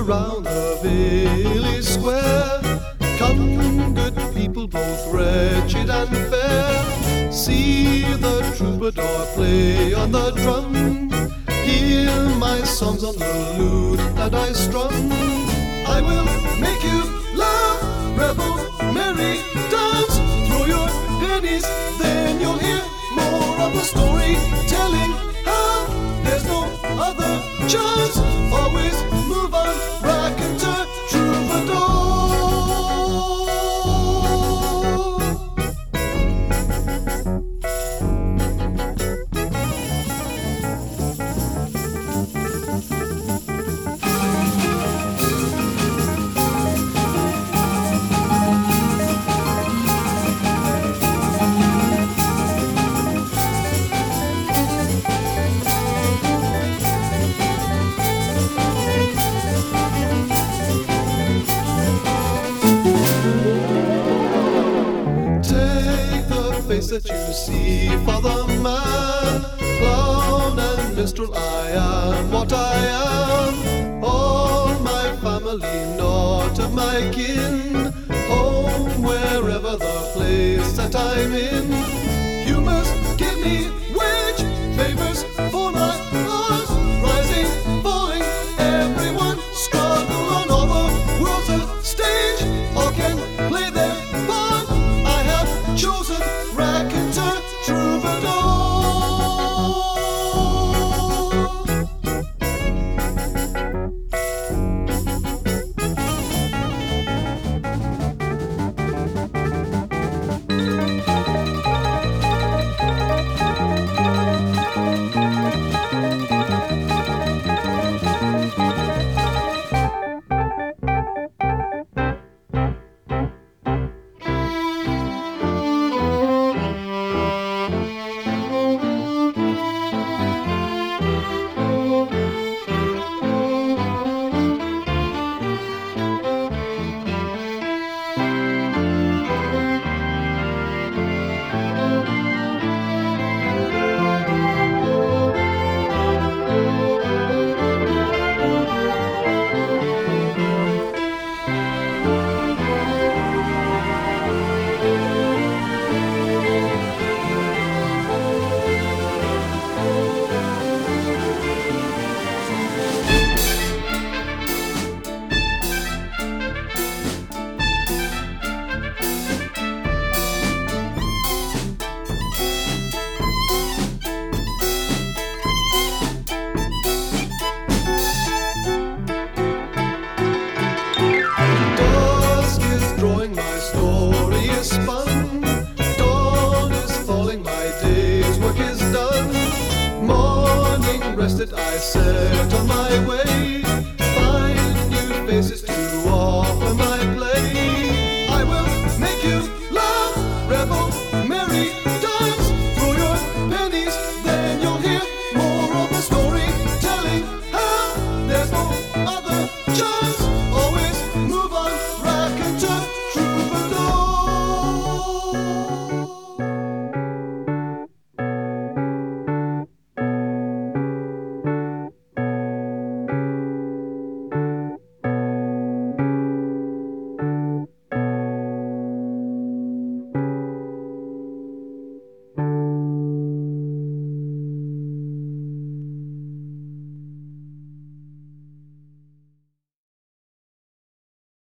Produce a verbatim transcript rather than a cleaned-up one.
round the village square. Come, good people, both wretched and fair, see the troubadour play on the drum. Hear my songs on the lute that I strum. I will make you laugh, revel, merry, dance. Throw your pennies, then you'll hear more of the story telling how there's no other chance. Always move on, raconteur, troubadour. That you see for the man, clown and minstrel, I am what I am. All my family, not of my kin, home wherever the place that I'm in. You must give me wage, favors for my cause, rising, falling, everyone struggle on all the world's a stage. All can play their part. I have chosen raconteur, troubadour. Rested, I set on my